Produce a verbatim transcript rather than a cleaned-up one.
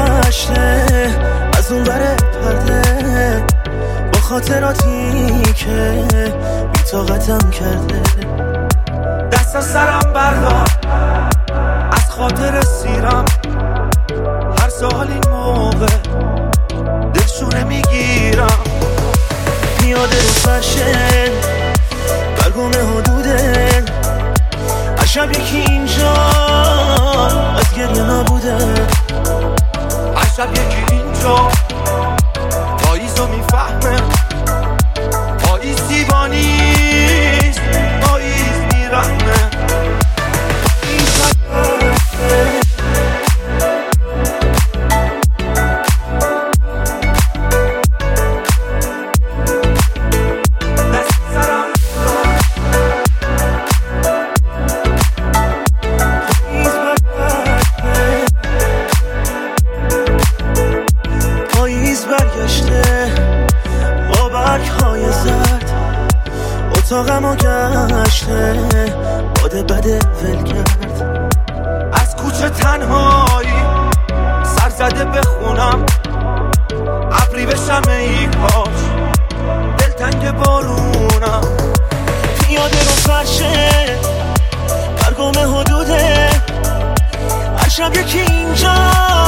گذشته از اون بره پرده، با خاطراتی که بی‌طاقتم کرده. دست از سرم بردار، از خاطر سیرم، هر سال این موقع دلشونه میگیرم. پیاده رو فرشه برگم حدوده، عشب یکی اینجا از گریه نبوده، عشب یکی اینجا پاییزو میفهمه. پاییز دیوانیست، پاییز میرحمه. اتاقمو گشته باد بده ول کرد. از کوچه تنهایی سر زده بخونم، ابری بشم ای کاش دلتنگ بارونم. پیاده رو فرشه برگم حدوده، هر شب یکی اینجا